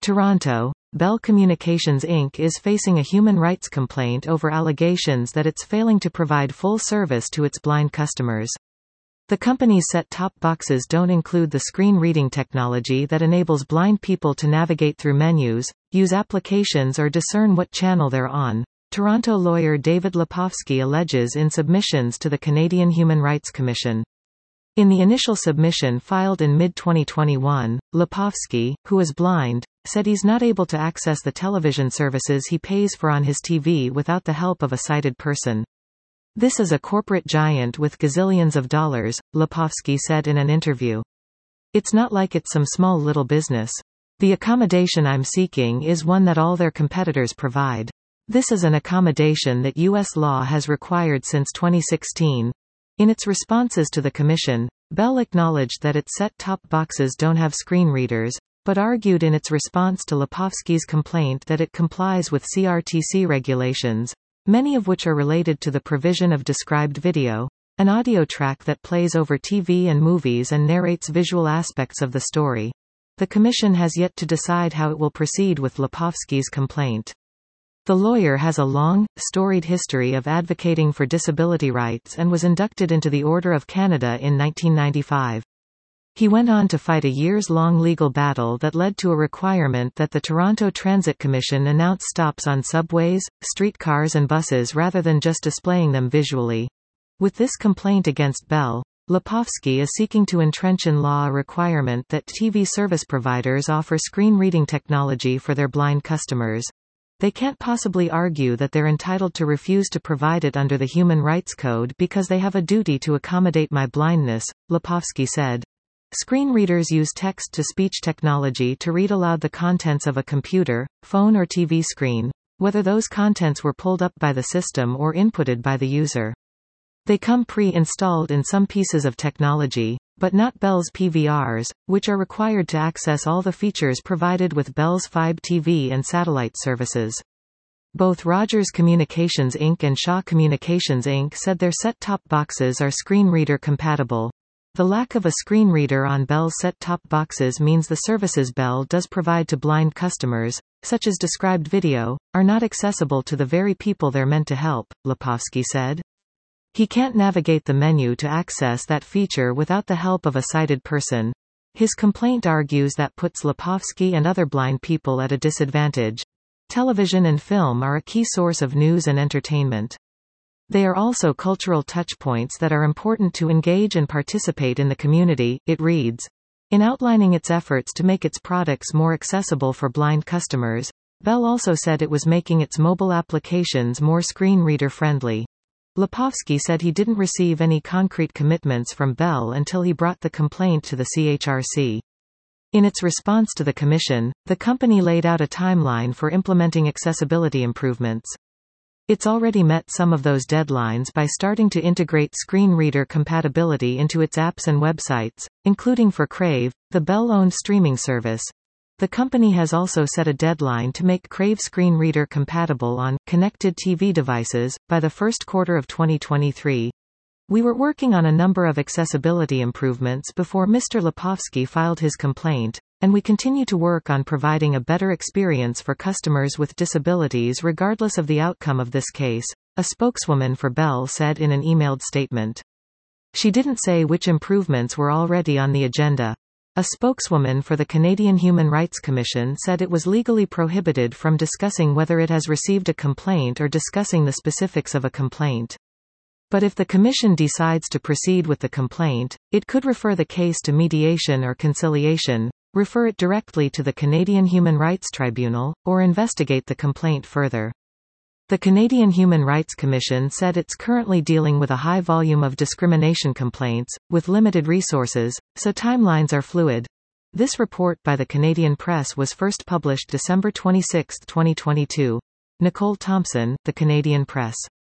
Toronto, Bell Communications Inc. is facing a human rights complaint over allegations that it's failing to provide full service to its blind customers. The company's set-top boxes don't include the screen reading technology that enables blind people to navigate through menus, use applications or discern what channel they're on, Toronto lawyer David Lepofsky alleges in submissions to the Canadian Human Rights Commission. In the initial submission filed in mid-2021, Lepofsky, who is blind, said he's not able to access the television services he pays for on his TV without the help of a sighted person. This is a corporate giant with gazillions of dollars, Lepofsky said in an interview. It's not like it's some small little business. The accommodation I'm seeking is one that all their competitors provide. This is an accommodation that U.S. law has required since 2016. In its responses to the Commission, Bell acknowledged that its set-top boxes don't have screen readers, but argued in its response to Lepofsky's complaint that it complies with CRTC regulations, many of which are related to the provision of described video, an audio track that plays over TV and movies and narrates visual aspects of the story. The Commission has yet to decide how it will proceed with Lepofsky's complaint. The lawyer has a long, storied history of advocating for disability rights and was inducted into the Order of Canada in 1995. He went on to fight a years-long legal battle that led to a requirement that the Toronto Transit Commission announce stops on subways, streetcars and buses rather than just displaying them visually. With this complaint against Bell, Lepofsky is seeking to entrench in law a requirement that TV service providers offer screen reading technology for their blind customers. They can't possibly argue that they're entitled to refuse to provide it under the Human Rights Code because they have a duty to accommodate my blindness, Lepofsky said. Screen readers use text-to-speech technology to read aloud the contents of a computer, phone or TV screen, whether those contents were pulled up by the system or inputted by the user. They come pre-installed in some pieces of technology, but not Bell's PVRs, which are required to access all the features provided with Bell's Fibe TV and satellite services. Both Rogers Communications Inc. and Shaw Communications Inc. said their set-top boxes are screen reader compatible. The lack of a screen reader on Bell's set-top boxes means the services Bell does provide to blind customers, such as described video, are not accessible to the very people they're meant to help, Lepofsky said. He can't navigate the menu to access that feature without the help of a sighted person. His complaint argues that puts Lepofsky and other blind people at a disadvantage. Television and film are a key source of news and entertainment. They are also cultural touchpoints that are important to engage and participate in the community, it reads. In outlining its efforts to make its products more accessible for blind customers, Bell also said it was making its mobile applications more screen reader friendly. Lepofsky said he didn't receive any concrete commitments from Bell until he brought the complaint to the CHRC. In its response to the Commission, the company laid out a timeline for implementing accessibility improvements. It's already met some of those deadlines by starting to integrate screen reader compatibility into its apps and websites, including for Crave, the Bell-owned streaming service. The company has also set a deadline to make Crave screen reader compatible on connected TV devices by the first quarter of 2023. We were working on a number of accessibility improvements before Mr. Lepofsky filed his complaint, and we continue to work on providing a better experience for customers with disabilities regardless of the outcome of this case, a spokeswoman for Bell said in an emailed statement. She didn't say which improvements were already on the agenda. A spokeswoman for the Canadian Human Rights Commission said it was legally prohibited from discussing whether it has received a complaint or discussing the specifics of a complaint. But if the Commission decides to proceed with the complaint, it could refer the case to mediation or conciliation, refer it directly to the Canadian Human Rights Tribunal, or investigate the complaint further. The Canadian Human Rights Commission said it's currently dealing with a high volume of discrimination complaints, with limited resources, so timelines are fluid. This report by the Canadian Press was first published December 26, 2022. Nicole Thompson, The Canadian Press.